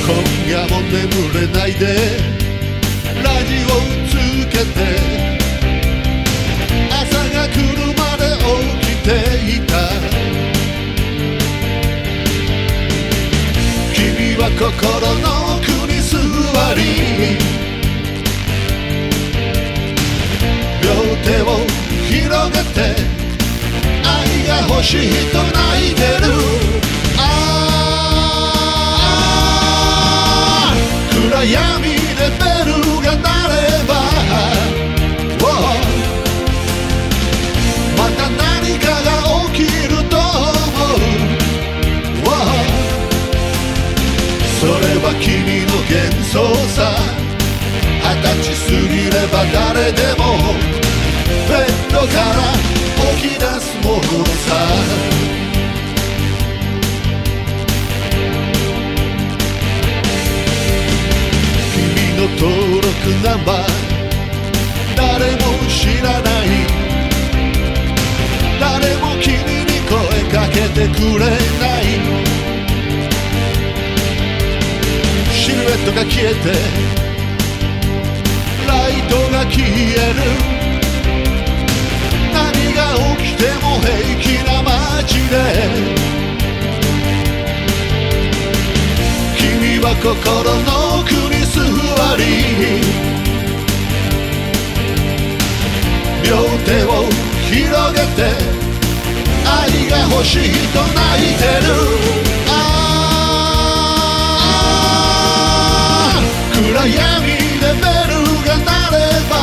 今夜も眠れないでラジオつけて朝が来るまで起きていた。君は心の奥に座り両手を広げて愛が欲しいと泣いてる。暗闇でベルが鳴れば、また何かが起きると思う。それは君の幻想さ。20歳過ぎれば誰でもベッドから起き出すものさ。登録ナンバー誰も知らない。誰も君に声かけてくれない。シルエットが消えてライトが消える。何が起きても平気な街で君は心の奥に座り両手を広げて愛が欲しいと泣いてる。暗闇でベルが鳴れば、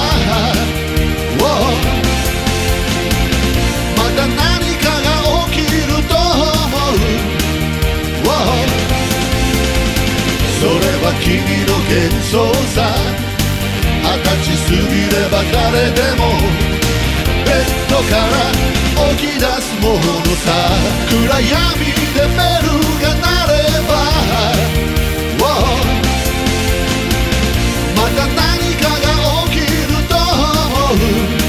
また何かが起きると思う。それは君の幻想さ。20歳過ぎれば誰でもベッドから起き出すものさ。暗闇でベルが鳴れば、また何かが起きると思う。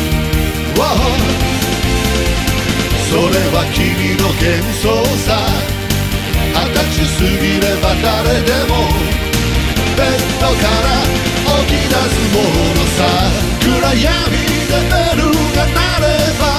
それは君の幻想さ。20歳過ぎれば誰でもベッドから起き出すものさ。暗闇でベルが鳴れば